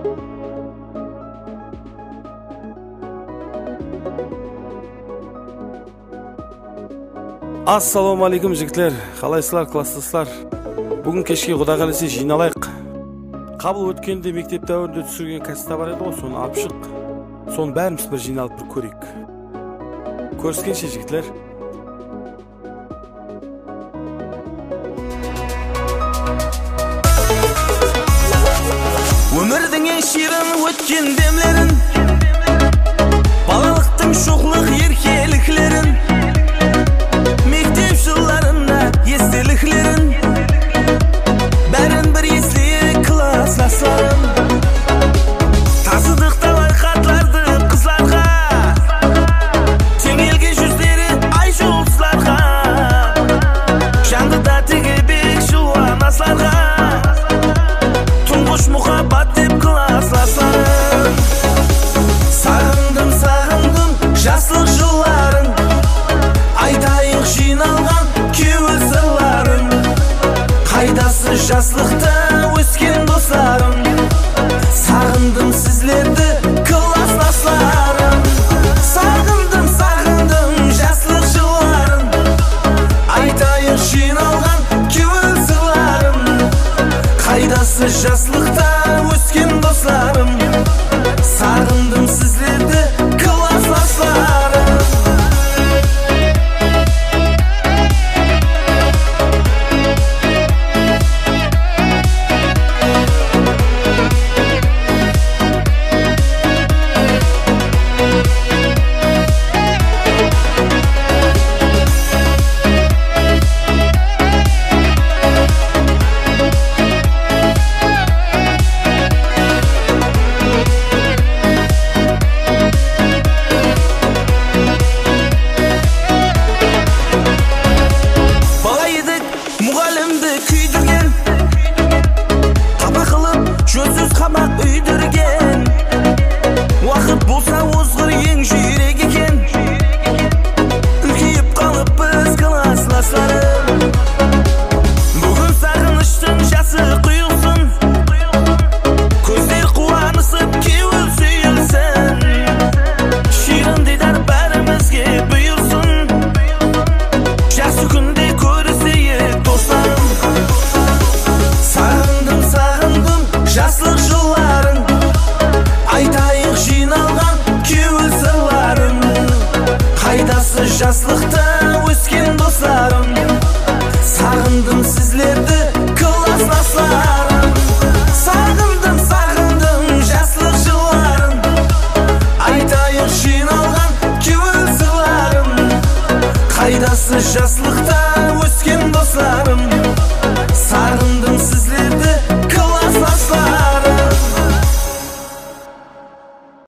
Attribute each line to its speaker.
Speaker 1: Ассаламу алейкум жігітлер, қалайсыздар, класстасыздар? Бүгін кешке Құда қаласа жиналайық. Қабыл өткенде мектеп дәуірінде түсірген кәсіті бар еді ғой, соны алып шық. Соны бәріміз бір жиналып бір көрейік. Көріскенше жігітлер.
Speaker 2: Өмірдің ең ширын өткен демлерін, балалықтың шоқлық еркеліклерін, мектеп жылдарында естеліклерін, бәрін бір естелік класстастарым. Тасыдық талай хаттарды қызларға, теңелге жүздері ай жұлдыздарға, жанды да тегебек жуан асларға, тұңғыш мұхаббат деп класстастарым. Сағындым, сағындым жастық жылларын, айтайық жиналған кеуіл сырларын. Қайдасы жастықта өскен достарым, сағындым сізлерді класстастарым. Сағындым, сағындым жастық жылларын, айтайық жиналған кеуіл сырларын. Қайдасы жастықта өскен достарым, сағындым сізлерді класстастарым. Мұғалімді күйдірген, қапа қылып жөнсіз қамақ үйдірген, уақыт болса озғыр ең жүйрек екен, үлкейіп қалып біз класстастарым. Бүгін сағыныштың жасы құйылсын, көздер қуанысып кеуіл сүйілсін, ширын дидар бәрімізге бұйырсын, жақсы күнде көрісейік достарым. Сағындым, сағындым жастық жылларын, айтайық жиналған кеуіл сырларын. Қайдасы жастықта өскен достарым, сағындым сізлерді класстастарым. Сағындым, сағындым жастық жылларын, айтайық жиналған кеуіл сырларын. Қайдасы жастық